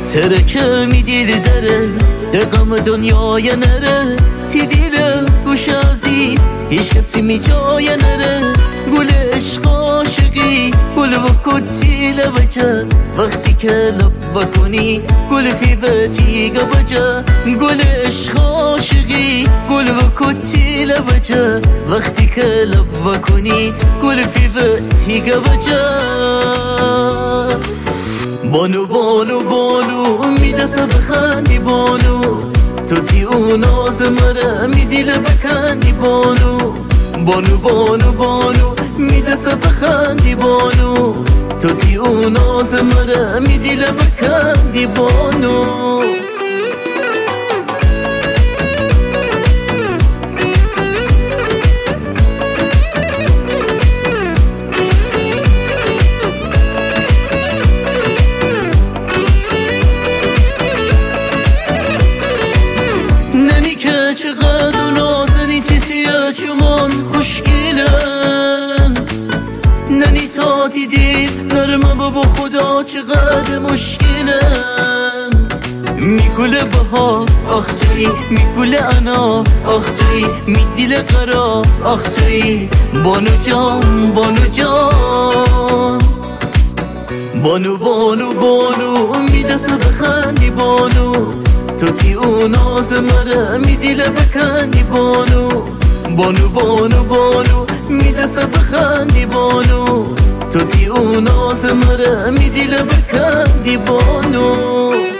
ترکه می دیل داره دقم دنیای نره تی دیل گوش عزیز هیچ کسی می جای نره گل عشق عاشقی گل و کتی لوجه وقتی که لب بکنی گل فیوتی گوجه گل عشق عاشقی گل و کتی لوجه وقتی که لب بکنی گل فیوتی گوجه بانو بانو بانو میدسه بخندی بانو تو تی اون آز مره میدیله بکندی بانو بانو بانو بانو میدسه بخندی بانو تو تی اون آز مره میدیله بکندی بانو چقدر و نازنی چیسیه چمان خوشگیلن ننی تا دیدید نرمه بابا خدا چقدر مشکلن میگوله بها آختری میگوله انا آختری میدیل قرار آختری بانو جان بانو جان بانو بانو بانو میدسه بخندی بانو تو تی اون آز مره میدیله بکندی بانو بانو بانو بانو میدسه بخندی بانو تو تی اون آز مره میدیله بکندی بانو